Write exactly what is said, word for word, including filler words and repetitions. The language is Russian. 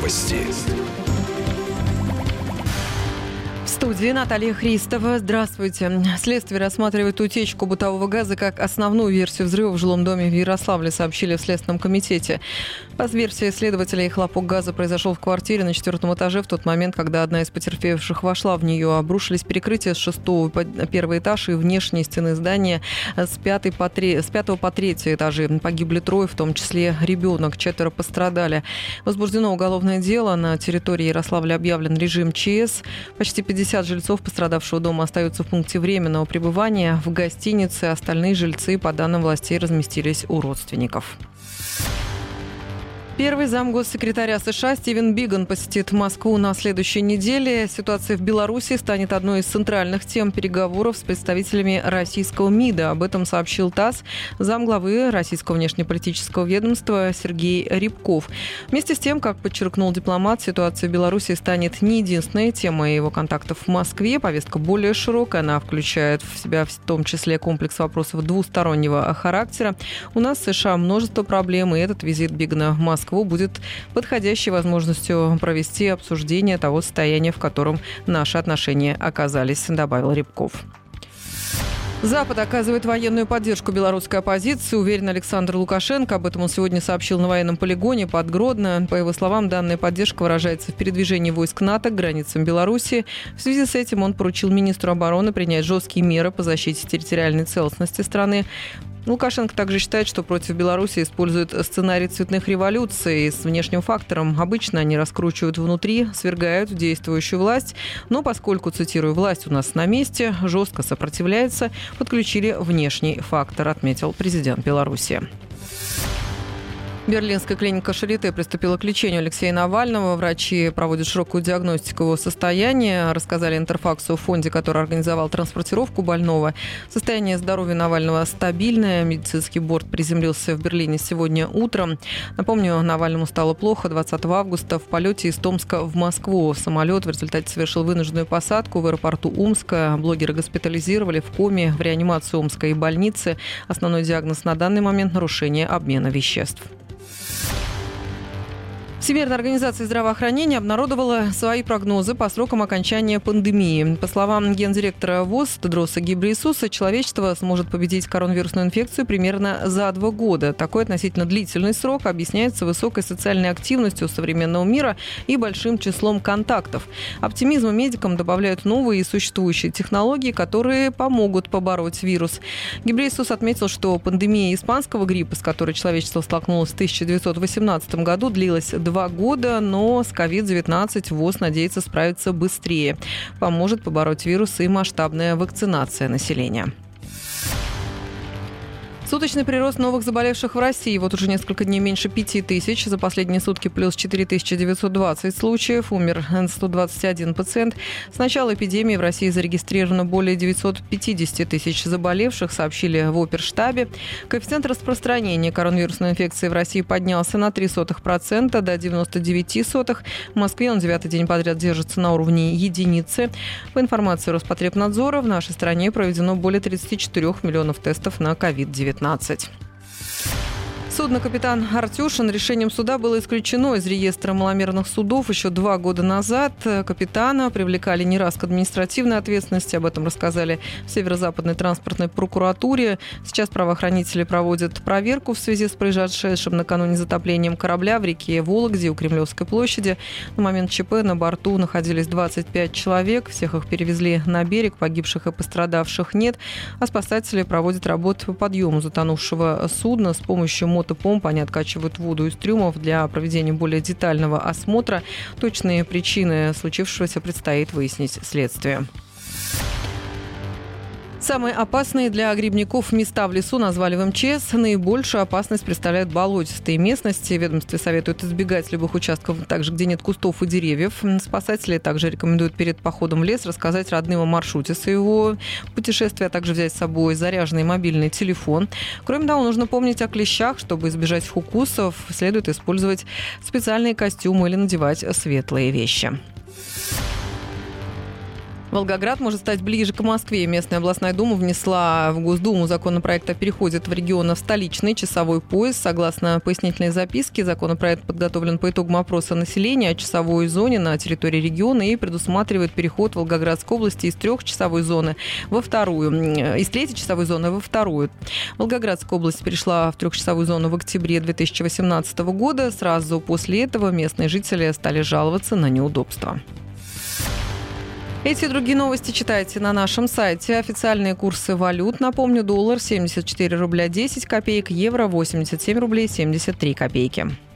Новости. В студии Наталья Христова. Здравствуйте. Следствие рассматривает утечку бытового газа как основную версию взрыва в жилом доме в Ярославле, сообщили в Следственном комитете. По версии следователей, хлопок газа произошел в квартире на четвертом этаже в тот момент, когда одна из потерпевших вошла в нее. Обрушились перекрытия с шестого по первый этаж и внешние стены здания с, пятой по три, с пятого по третий этажи. Погибли трое, в том числе ребенок. Четверо пострадали. Возбуждено уголовное дело. На территории Ярославля объявлен режим ЧС. Почти пятьдесят жильцов пострадавшего дома остаются в пункте временного пребывания в гостинице. Остальные жильцы, по данным властей, разместились у родственников. Первый замгоссекретаря США Стивен Биган посетит Москву на следующей неделе. Ситуация в Беларуси станет одной из центральных тем переговоров с представителями российского МИДа. Об этом сообщил ТАСС замглавы Российского внешнеполитического ведомства Сергей Рябков. Вместе с тем, как подчеркнул дипломат, ситуация в Беларуси станет не единственной темой его контактов в Москве. Повестка более широкая. Она включает в себя в том числе комплекс вопросов двустороннего характера. У нас в США множество проблем, и этот визит Бигана в Москву будет подходящей возможностью провести обсуждение того состояния, в котором наши отношения оказались, добавил Рябков. Запад оказывает военную поддержку белорусской оппозиции, уверен Александр Лукашенко. Об этом он сегодня сообщил на военном полигоне под Гродно. По его словам, данная поддержка выражается в передвижении войск НАТО к границам Беларуси. В связи с этим он поручил министру обороны принять жесткие меры по защите территориальной целостности страны. Лукашенко также считает, что против Беларуси используют сценарий цветных революций с внешним фактором. Обычно они раскручивают внутри, свергают действующую власть. Но поскольку, цитирую, «власть у нас на месте, жестко сопротивляется, подключили внешний фактор», отметил президент Беларуси. Берлинская клиника Шарите приступила к лечению Алексея Навального. Врачи проводят широкую диагностику его состояния. Рассказали Интерфаксу о фонде, который организовал транспортировку больного. Состояние здоровья Навального стабильное. Медицинский борт приземлился в Берлине сегодня утром. Напомню, Навальному стало плохо двадцатого августа в полете из Томска в Москву. Самолет в результате совершил вынужденную посадку в аэропорту Омска. Блогера госпитализировали в коме в реанимации Омской больницы. Основной диагноз на данный момент – нарушение обмена веществ. Всемирная организация здравоохранения обнародовала свои прогнозы по срокам окончания пандемии. По словам гендиректора ВОЗ Тедроса Гебрейесуса, человечество сможет победить коронавирусную инфекцию примерно за два года. Такой относительно длительный срок объясняется высокой социальной активностью современного мира и большим числом контактов. Оптимизма медикам добавляют новые и существующие технологии, которые помогут побороть вирус. Гебрейесус отметил, что пандемия испанского гриппа, с которой человечество столкнулось в тысяча девятьсот восемнадцатом году, длилась два года, но с ковид девятнадцать ВОЗ надеется справиться быстрее. Поможет побороть вирус и масштабная вакцинация населения. Суточный прирост новых заболевших в России. Вот уже несколько дней меньше пяти тысяч. За последние сутки плюс четыре тысячи девятьсот двадцать случаев. Умер сто двадцать один пациент. С начала эпидемии в России зарегистрировано более девятьсот пятьдесят тысяч заболевших, сообщили в Оперштабе. Коэффициент распространения коронавирусной инфекции в России поднялся на ноль целых три десятых процента до девяносто девять сотых. В Москве он девятый день подряд держится на уровне единицы. По информации Роспотребнадзора, в нашей стране проведено более тридцать четыре миллионов тестов на ковид девятнадцать. Судно «Капитан Артюшин» решением суда было исключено из реестра маломерных судов еще два года назад. Капитана привлекали не раз к административной ответственности. Об этом рассказали в Северо-Западной транспортной прокуратуре. Сейчас правоохранители проводят проверку в связи с произошедшим накануне затоплением корабля в реке Вологде у Кремлевской площади. На момент ЧП на борту находились двадцать пять человек. Всех их перевезли на берег. Погибших и пострадавших нет. А спасатели проводят работы по подъему затонувшего судна с помощью мотопомп. Они откачивают воду из трюмов для проведения более детального осмотра. Точные причины случившегося предстоит выяснить следствие. Самые опасные для грибников места в лесу назвали в МЧС. Наибольшую опасность представляют болотистые местности. В ведомстве советуют избегать любых участков, также где нет кустов и деревьев. Спасатели также рекомендуют перед походом в лес рассказать родным о маршруте своего путешествия, а также взять с собой заряженный мобильный телефон. Кроме того, нужно помнить о клещах. Чтобы избежать укусов, следует использовать специальные костюмы или надевать светлые вещи. Волгоград может стать ближе к Москве. Местная областная дума внесла в Госдуму законопроект о переходе в региона в столичный часовой пояс. Согласно пояснительной записке, законопроект подготовлен по итогам опроса населения о часовой зоне на территории региона и предусматривает переход Волгоградской области из трехчасовой зоны во вторую, из третьей часовой зоны во вторую. Волгоградская область перешла в трехчасовую зону в октябре две тысячи восемнадцатого года. Сразу после этого местные жители стали жаловаться на неудобства. Эти и другие новости читайте на нашем сайте. Официальные курсы валют. Напомню, доллар семьдесят четыре рубля десять копеек, евро восемьдесят семь рублей семьдесят три копейки.